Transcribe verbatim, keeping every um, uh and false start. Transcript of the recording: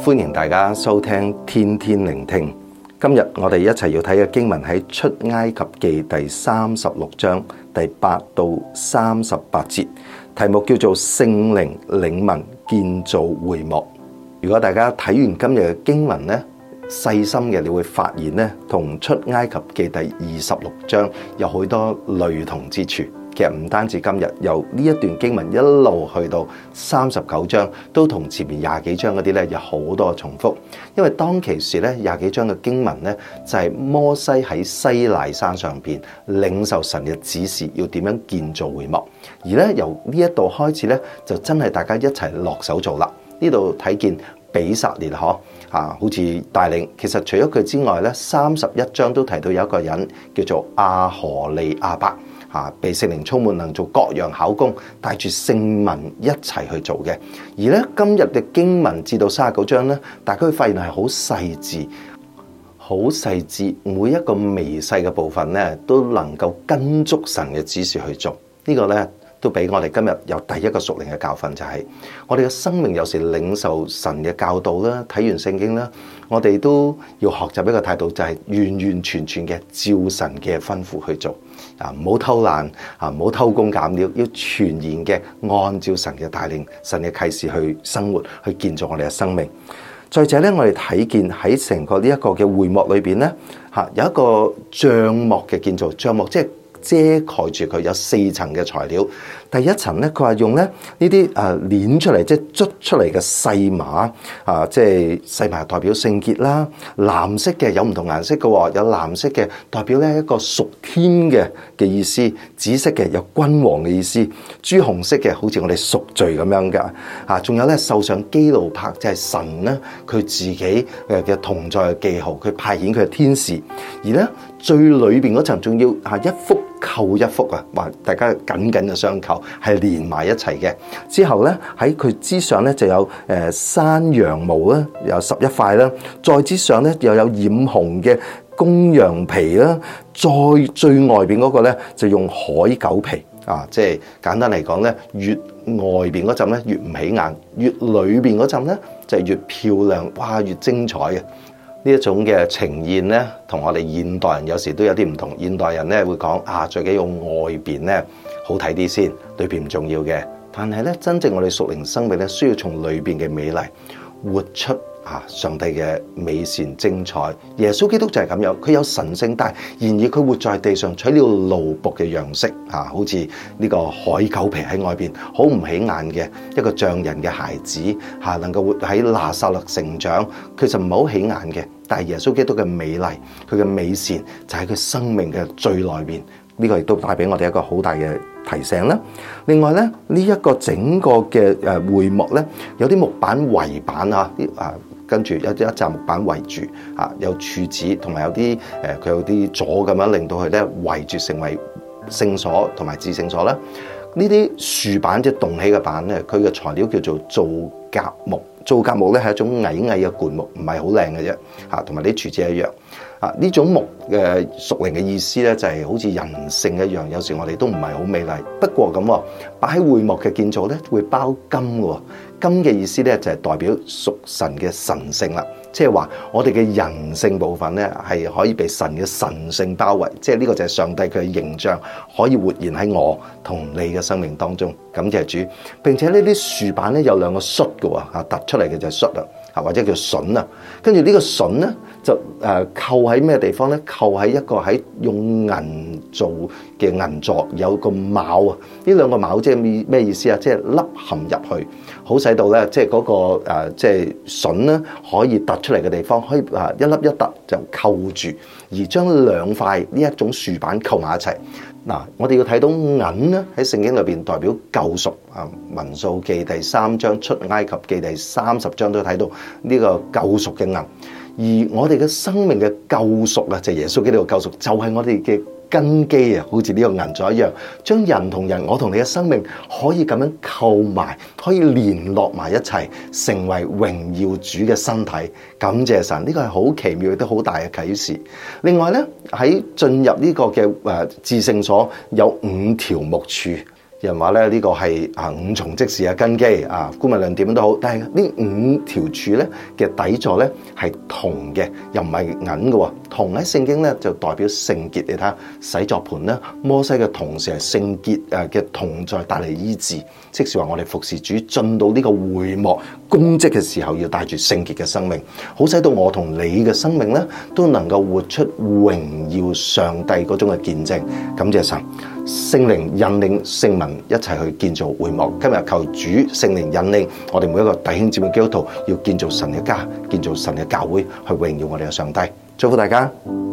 歡迎大家收聽天天聆聽。今日我哋一齊要睇嘅經文喺出埃及記第三十六章第八到三十八節，題目叫做聖靈領民建造會幕。如果大家睇完今日嘅經文呢，細心嘅你會發現呢，同出埃及記第二十六章有好多類同之處。其實唔單止今日由呢一段經文一路去到三十九章，都同前面廿幾章嗰啲咧有好多重複。因為當其時咧廿幾章嘅經文咧就係摩西喺西奈山上邊領受神嘅指示，要點樣建造會幕。而咧由呢一度開始咧，就真係大家一齊落手做啦。呢度睇見比撒列嗬啊，好似帶領。其實除咗佢之外咧，三十一章都提到有一個人叫做亞何利亞伯。啊！被聖靈充滿，能做各樣巧工，帶住聖民一齊去做嘅。而咧今日嘅經文至到三十九章咧，大家會發現係好細緻，好細緻，每一個微細嘅部分咧，都能夠跟足神嘅指示去做。這個、呢個咧都俾我哋今日有第一個屬靈嘅教訓，就係、是、我哋嘅生命有時領受神嘅教導啦，睇完聖經啦，我哋都要學習一個態度，就係完完全全嘅照神嘅吩咐去做。啊！唔好偷懶啊！唔好偷工減料，要全然嘅按照神嘅帶領、神嘅啟示去生活，去建造我哋嘅生命。再者咧，我哋睇見喺成個呢一個嘅會幕裏邊咧，嚇有一個帳幕嘅建造，帳幕即係遮蓋住佢，有四層嘅材料。第一層咧，佢話用咧呢啲誒攣出嚟，即係捽出嚟嘅細麻啊，即係細麻代表聖潔啦。藍色嘅有唔同顏色嘅喎，有藍色嘅代表咧一個屬天嘅嘅意思，紫色嘅有君王嘅意思，朱紅色嘅好似我哋贖罪咁樣㗎啊。仲有咧繡上基路伯，就係神咧佢自己誒嘅同在嘅記號，佢派遣佢嘅天使。而咧最裏邊嗰層仲要啊一幅扣一幅啊，話大家緊緊嘅相扣，係連埋一齊嘅。之後咧喺佢之上咧就有誒山羊毛啦，有十一塊啦。再之上咧又有染紅嘅公羊皮啦。再最外邊嗰個咧就用海狗皮啊，即係簡單嚟講咧，越外邊嗰陣咧越唔起眼，越裏邊嗰陣咧就係越漂亮，哇，越精彩嘅。呢一種嘅呈現咧，同我哋現代人有時都有啲唔同。現代人咧會講啊，最緊要外邊咧好睇啲先，裏邊唔重要嘅。但係咧，真正我哋屬靈生命咧，需要從裏邊嘅美麗活出啊上帝嘅美善精彩。耶穌基督就係咁樣，佢有神性，但係然而佢活在地上，取了奴僕嘅樣式啊，好似呢個海狗皮喺外邊，好唔起眼嘅一個匠人嘅孩子嚇，能夠活喺拿撒勒成長，其實唔係好起眼嘅。但係耶穌基督嘅美麗，佢嘅美善就喺佢生命嘅最內邊。呢個亦都帶俾我哋一個好大嘅提醒啦。另外咧，呢一個整個嘅誒會幕咧，有啲木板圍板啊，啲啊跟住有啲一紮木板圍住啊，有柱子同埋有啲誒佢有啲座咁樣，令到佢咧圍住成為聖所同埋至聖所啦。呢啲豎板即係棟起嘅板咧，佢嘅材料叫做皂莢木。皂莢木咧係一種矮矮嘅灌木，唔係好靚嘅啫嚇，同埋啲柱子一樣啊。呢種木嘅屬靈嘅意思咧，就係好似人性一樣，有時我哋都唔係好美麗。不過咁喎，擺喺會幕嘅建造咧會包金嘅，金嘅意思咧就係代表屬神嘅神性啦。即係話我哋嘅人性部分咧係可以被神嘅神性包圍，即係呢個就係上帝佢嘅形象可以活現喺我同你嘅生命當中。感謝主。並且呢啲豎板咧有兩個榫嘅喎，啊突出嚟嘅就係榫啦，啊或者叫榫啊。跟住呢個榫咧就誒扣喺咩地方咧？扣喺一個喺用銀做嘅銀座，有個卯啊。呢兩個卯即係咩意思啊？即係凹陷入去，好使到咧即係嗰個誒即係榫咧可以突出嚟嘅地方，可以啊一粒一突就扣住，而將兩塊呢一種豎板扣埋一齊。嗱，我哋要睇到銀咧喺聖經裏邊代表救贖啊，民數記第三章、出埃及記第三十章都睇到呢個救贖嘅銀。而我哋嘅生命嘅救贖啊，就係耶穌基督嘅救贖，就係我哋嘅根基啊，好似呢個銀座一樣，將人同人，我同你嘅生命可以咁樣扣埋，可以連絡埋一齊，成為榮耀主嘅身體。感謝神，呢個係好奇妙亦都好大嘅啟示。另外咧，喺進入呢個嘅誒至聖所有五條木柱。 有人話咧，呢個係啊五重職事嘅根基啊，姑勿論點都好，但係呢五條柱咧嘅底座咧係銅嘅，又唔係銀嘅喎。銅喺聖經咧就代表聖潔，你睇下洗作盤咧，摩西嘅銅石係聖潔誒嘅銅在帶嚟醫治，即是話我哋服侍主進到呢個會幕公職嘅時候，要帶住聖潔嘅生命，好使到我同你嘅生命咧都能夠活出榮耀上帝嗰種嘅見證。感謝神，聖靈引領聖民一齊去建造會幕。今日求主聖靈引領我哋每一個弟兄姊妹基督徒，要建造神嘅家，建造神嘅教會，去榮耀我哋嘅上帝。祝福大家。